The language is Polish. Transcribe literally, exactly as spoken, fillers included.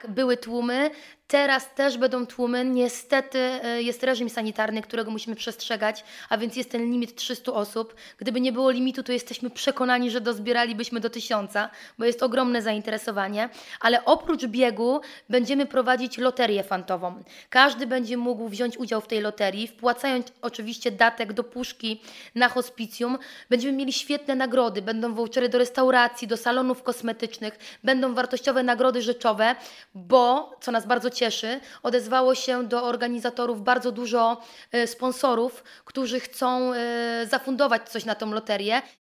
Były tłumy, teraz też będą tłumy. Niestety e, jest reżim sanitarny, którego musimy przestrzegać, a więc jest ten limit trzysta osób. Gdyby nie było limitu, to jesteśmy przekonani, że dozbieralibyśmy do tysiąca, bo jest ogromne zainteresowanie. Ale oprócz biegu będziemy prowadzić loterię fantową. Każdy będzie mógł wziąć udział w tej loterii, wpłacając oczywiście datek do puszki na hospicjum. Będziemy mieli świetne nagrody, będą vouchery do restauracji, do salonów kosmetycznych, będą wartościowe nagrody rzeczowe, bo, co nas bardzo cieszy, odezwało się do organizatorów bardzo dużo e, sponsorów, którzy chcą e, zafundować coś na tą loterię.